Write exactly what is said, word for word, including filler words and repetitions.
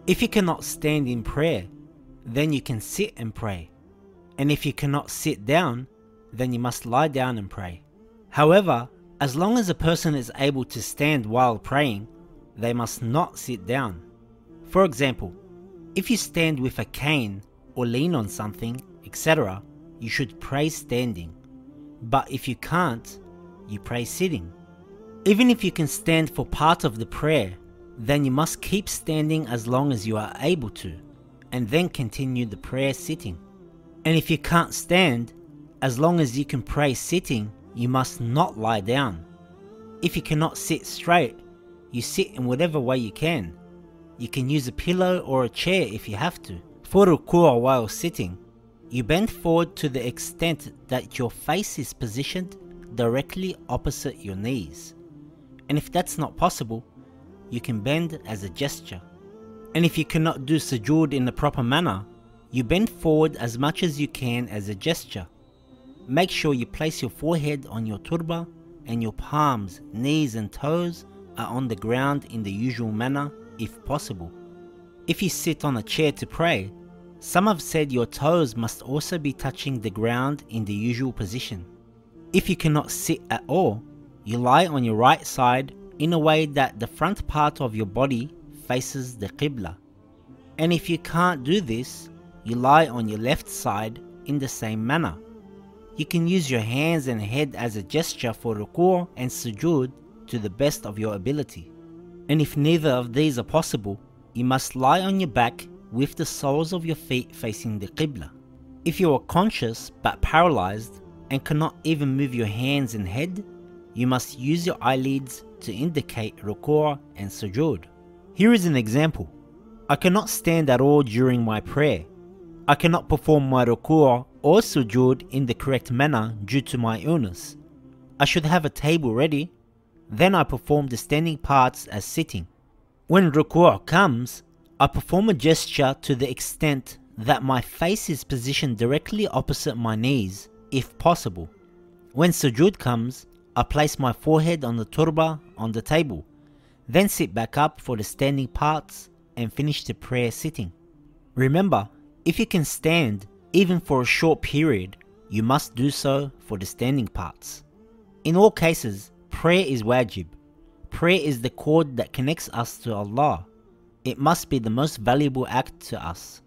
If you cannot stand in prayer, then you can sit and pray. And if you cannot sit down, then you must lie down and pray. However, as long as a person is able to stand while praying, they must not sit down. For example, if you stand with a cane or lean on something, et cetera, you should pray standing. But if you can't, you pray sitting. Even if you can stand for part of the prayer, then you must keep standing as long as you are able to, and then continue the prayer sitting. And if you can't stand, as long as you can pray sitting, you must not lie down. If you cannot sit straight, you sit in whatever way you can. You can use a pillow or a chair if you have to. For ruku' while sitting, you bend forward to the extent that your face is positioned directly opposite your knees. And if that's not possible, you can bend as a gesture. And if you cannot do sujood in the proper manner, you bend forward as much as you can as a gesture. Make sure you place your forehead on your turba and your palms, knees and toes are on the ground in the usual manner if possible. If you sit on a chair to pray, some have said your toes must also be touching the ground in the usual position. If you cannot sit at all, you lie on your right side in a way that the front part of your body faces the Qibla. And if you can't do this, you lie on your left side in the same manner. You can use your hands and head as a gesture for ruku' and sujood to the best of your ability. And if neither of these are possible, you must lie on your back with the soles of your feet facing the Qibla. If you are conscious but paralyzed and cannot even move your hands and head, you must use your eyelids to indicate ruku' and sujood. Here is an example. I cannot stand at all during my prayer. I cannot perform my ruku' or sujood in the correct manner due to my illness. I should have a table ready. Then I perform the standing parts as sitting. When ruku' comes, I perform a gesture to the extent that my face is positioned directly opposite my knees, if possible. When sujood comes, I place my forehead on the turba on the table, then sit back up for the standing parts and finish the prayer sitting. Remember, if you can stand, even for a short period, you must do so for the standing parts. In all cases, prayer is wajib. Prayer is the cord that connects us to Allah. It must be the most valuable act to us.